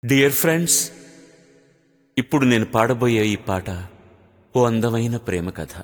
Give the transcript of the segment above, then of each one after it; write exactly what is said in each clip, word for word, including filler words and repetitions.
Dear friends, ఇప్పుడు నేను పాడబోయే ఈ పాట ఓ అందమైన ప్రేమ కథ.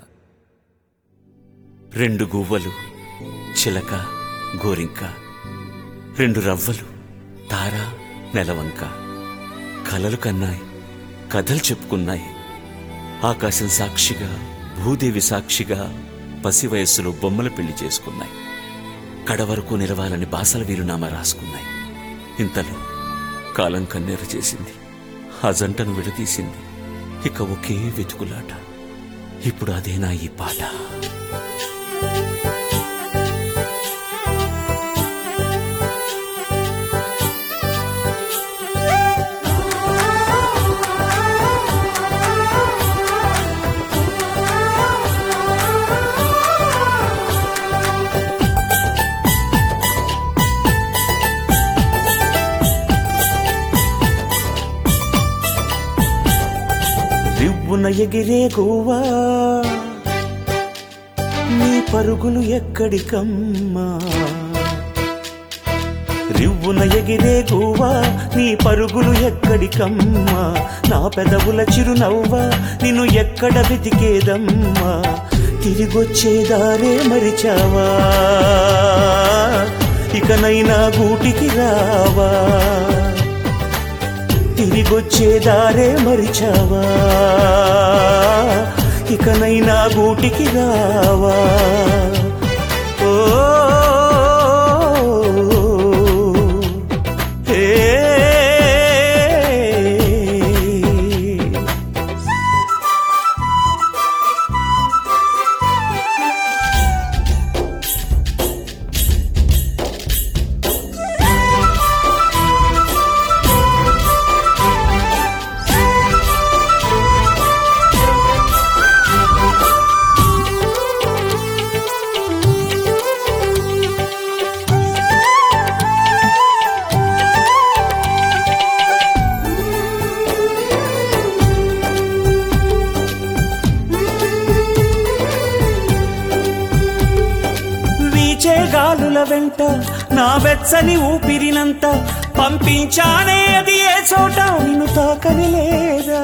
రెండు గువ్వలు, చిలక, గోరింక, రెండు రవ్వలు, తార, నెలవంక కలలు కన్నాయి, కథలు చెప్పుకున్నాయి. ఆకాశం సాక్షిగా, భూదేవి సాక్షిగా పసి వయస్సులో బొమ్మల పెళ్లి చేసుకున్నాయి. కడవరకు నిలవాలని బాసల వీలునామా రాసుకున్నాయి. ఇంతలో కాలం కన్నెర చేసింది, ఆ జంటను విడదీసింది. ఇక ఒకే వెతుకులాట. ఇప్పుడు అదేనా ఈ పాట. రివ్వున ఎగిరే గువ్వా, నీ పరుగులు ఎక్కడికమ్మా. రివ్వున ఎగిరే గువ్వా, నీ పరుగులు ఎక్కడికమ్మా. నా పెదవుల చిరునవ్వా, నిన్ను ఎక్కడ వెతికేదమ్మా. తిరిగొచ్చేదారే మరిచావా, ఇకనైనా గూటికి రావా. తిరిగొచ్చేదారే మరిచావా, ఇకనైనా గూటికి రావా. ఓ హే గాలుల వెంట నా వెచ్చని ఊపిరినంత పంపించానే, అది ఏ చోట నిన్ను తాకని లేదా.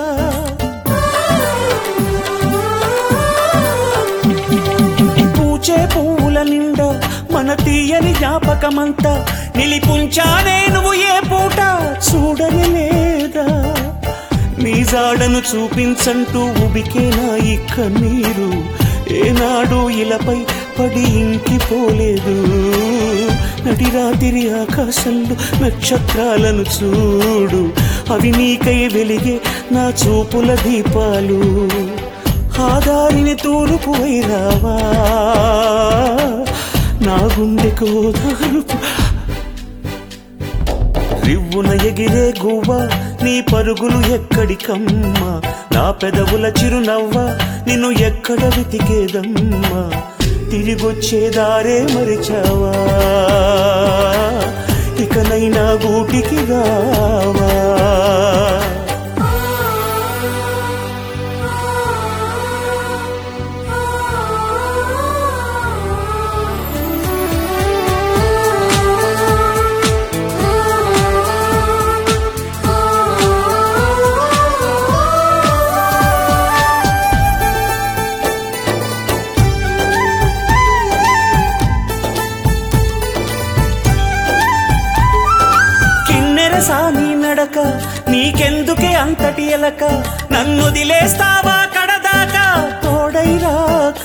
పూచే పువ్వుల నిండా మన తీయని జ్ఞాపకమంతా నిలిపుంచానే, నువ్వు ఏ పూట చూడని లేదా. నీ జాడను చూపించంటూ ఉబికేనా ఈ కన్నీరు, ఏనాడు ఇలపై పడి ఇంకిపోలేదు. నడిరాతిరి ఆకాశంలో నక్షత్రాలను చూడు, అవి నీకై వెలిగే నా చూపుల దీపాలు. ఆ దారిని తూర్పు వైరావా, నా గుండెకు ఓదార్పు. రివ్వున ఎగిరే గువ్వా, నీ పరుగులు ఎక్కడికమ్మా. నా పెదవుల చిరునవ్వా, నిన్ను ఎక్కడ వెతికేదమ్మా. తిరిగొచ్చేదారే మరిచావా, ఇకనైనా గూటికి రావా. సాని నడక నీకెందుకే అంతటి ఎలక, నన్నొదిలేస్తావా కడదాకా తోడై రాక.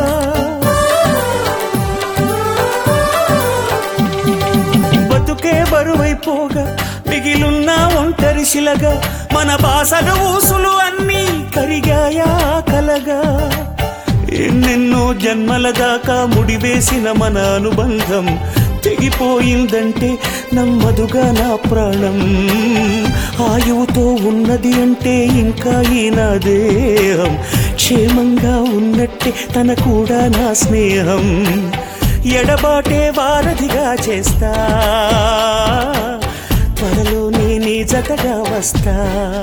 బతుకే బరువైపోగా మిగిలున్న ఒంటరి శిలగా, మన బాసలు ఊసులు అన్నీ కరిగాయా కలగా. ఎన్నెన్నో జన్మల దాకా ముడివేసిన మన అనుబంధం తెగిపోయిందంటే నమ్మదుగా నా ప్రాణం. ఆయువుతో ఉన్నది అంటే ఇంకా ఈ నా దేహం క్షేమంగా ఉన్నట్టే తన కూడా నా స్నేహం. ఎడబాటే వారధిగా చేస్తా, త్వరలో నీ జతగా వస్తా.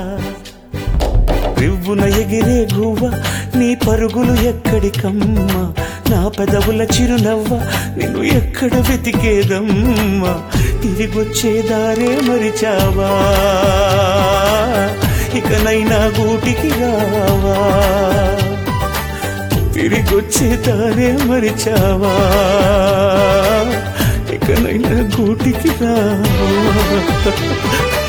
రివ్వున ఎగిరే గువ్వా, నీ పరుగులు ఎక్కడికమ్మా. నా పెదవుల చిరునవ్వ నిన్ను ఎక్కడ వెతికేదమ్మా. తిరిగొచ్చే దారే మరిచావా ఇకనైనా గూటికి రావా తిరిగొచ్చే దారే మరిచావా ఇకనైనా గూటికి రావా